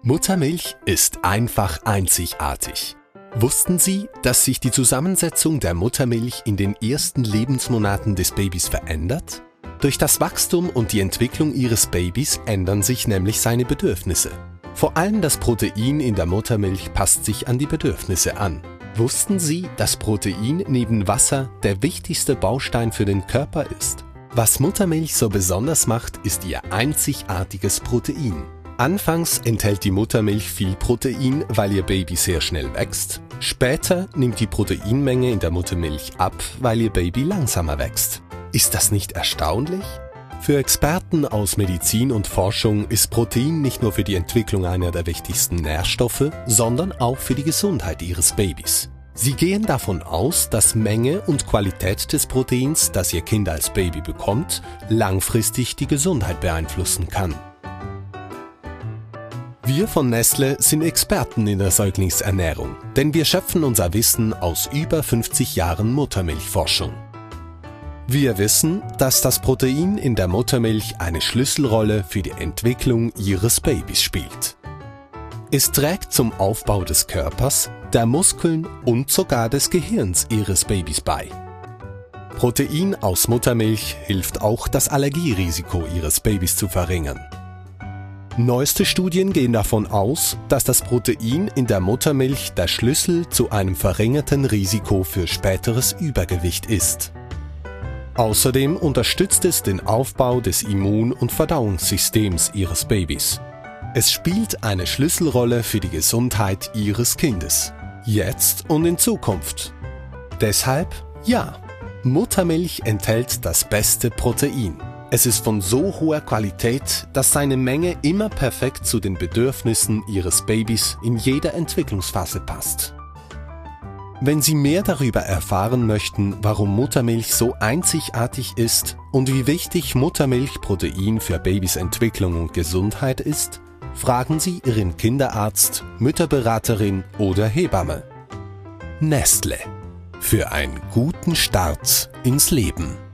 Muttermilch ist einfach einzigartig. Wussten Sie, dass sich die Zusammensetzung der Muttermilch in den ersten Lebensmonaten des Babys verändert? Durch das Wachstum und die Entwicklung Ihres Babys ändern sich nämlich seine Bedürfnisse. Vor allem das Protein in der Muttermilch passt sich an die Bedürfnisse an. Wussten Sie, dass Protein neben Wasser der wichtigste Baustein für den Körper ist? Was Muttermilch so besonders macht, ist ihr einzigartiges Protein. Anfangs enthält die Muttermilch viel Protein, weil ihr Baby sehr schnell wächst. Später nimmt die Proteinmenge in der Muttermilch ab, weil ihr Baby langsamer wächst. Ist das nicht erstaunlich? Für Experten aus Medizin und Forschung ist Protein nicht nur für die Entwicklung einer der wichtigsten Nährstoffe, sondern auch für die Gesundheit ihres Babys. Sie gehen davon aus, dass Menge und Qualität des Proteins, das ihr Kind als Baby bekommt, langfristig die Gesundheit beeinflussen kann. Wir von Nestle sind Experten in der Säuglingsernährung, denn wir schöpfen unser Wissen aus über 50 Jahren Muttermilchforschung. Wir wissen, dass das Protein in der Muttermilch eine Schlüsselrolle für die Entwicklung Ihres Babys spielt. Es trägt zum Aufbau des Körpers, der Muskeln und sogar des Gehirns Ihres Babys bei. Protein aus Muttermilch hilft auch, das Allergierisiko Ihres Babys zu verringern. Neueste Studien gehen davon aus, dass das Protein in der Muttermilch der Schlüssel zu einem verringerten Risiko für späteres Übergewicht ist. Außerdem unterstützt es den Aufbau des Immun- und Verdauungssystems Ihres Babys. Es spielt eine Schlüsselrolle für die Gesundheit Ihres Kindes, jetzt und in Zukunft. Deshalb, ja, Muttermilch enthält das beste Protein. Es ist von so hoher Qualität, dass seine Menge immer perfekt zu den Bedürfnissen Ihres Babys in jeder Entwicklungsphase passt. Wenn Sie mehr darüber erfahren möchten, warum Muttermilch so einzigartig ist und wie wichtig Muttermilchprotein für Babys Entwicklung und Gesundheit ist, fragen Sie Ihren Kinderarzt, Mütterberaterin oder Hebamme. Nestle. Für einen guten Start ins Leben.